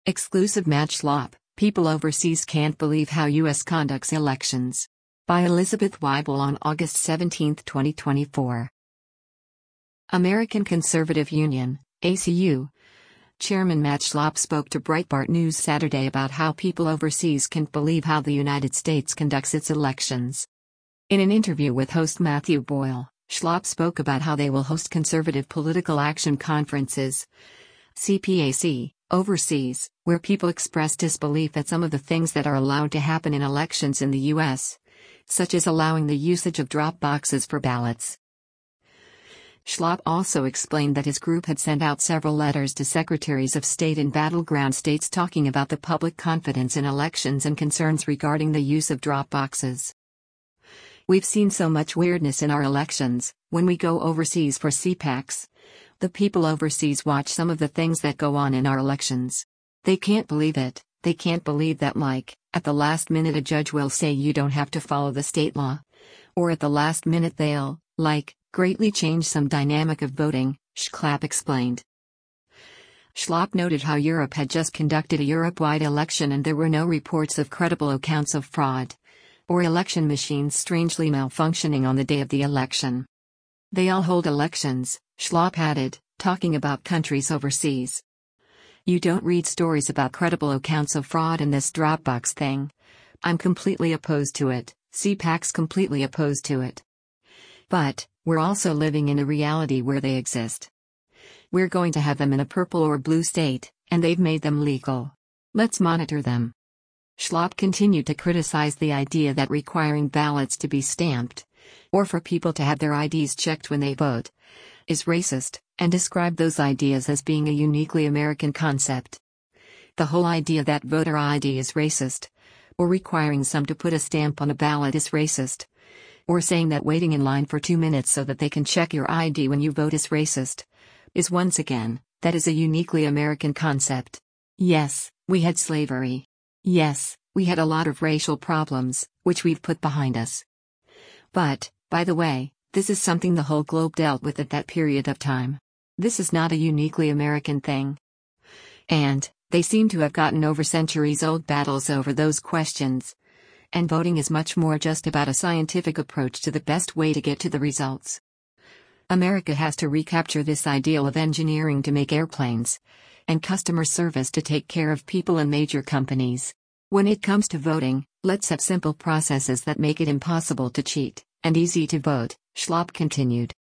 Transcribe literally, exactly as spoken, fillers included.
Exclusive Matt Schlapp, People Overseas Can't Believe How U S Conducts Elections. By Elizabeth Weibel on August seventeenth, twenty twenty-four. American Conservative Union, A C U. Chairman Matt Schlapp spoke to Breitbart News Saturday about how people overseas can't believe how the United States conducts its elections. In an interview with host Matthew Boyle, Schlapp spoke about how they will host Conservative Political Action Conferences, C P A C, overseas, where people express disbelief at some of the things that are allowed to happen in elections in the U S, such as allowing the usage of drop boxes for ballots. Schlapp also explained that his group had sent out several letters to secretaries of state in battleground states talking about the public confidence in elections and concerns regarding the use of drop boxes. We've seen so much weirdness in our elections. When we go overseas for C PACs, the people overseas watch some of the things that go on in our elections. They can't believe it. They can't believe that, like, at the last minute a judge will say you don't have to follow the state law. Or at the last minute they'll, like, greatly change some dynamic of voting, Schlapp explained. Schlapp noted how Europe had just conducted a Europe-wide election and there were no reports of credible accounts of fraud or election machines strangely malfunctioning on the day of the election. They all hold elections, Schlapp added, talking about countries overseas. You don't read stories about credible accounts of fraud in this Dropbox thing. I'm completely opposed to it, C PAC's completely opposed to it. But, we're also living in a reality where they exist. We're going to have them in a purple or blue state, and they've made them legal. Let's monitor them. Schlapp continued to criticize the idea that requiring ballots to be stamped, or for people to have their I Ds checked when they vote, is racist, and described those ideas as being a uniquely American concept. The whole idea that voter I D is racist, or requiring some to put a stamp on a ballot is racist, or saying that waiting in line for two minutes so that they can check your I D when you vote is racist, is once again, that is a uniquely American concept. Yes, we had slavery. Yes, we had a lot of racial problems, which we've put behind us. But, by the way, this is something the whole globe dealt with at that period of time. This is not a uniquely American thing. And, they seem to have gotten over centuries-old battles over those questions. And voting is much more just about a scientific approach to the best way to get to the results. America has to recapture this ideal of engineering to make airplanes, and customer service to take care of people and major companies. When it comes to voting, let's have simple processes that make it impossible to cheat, and easy to vote, Schlapp continued.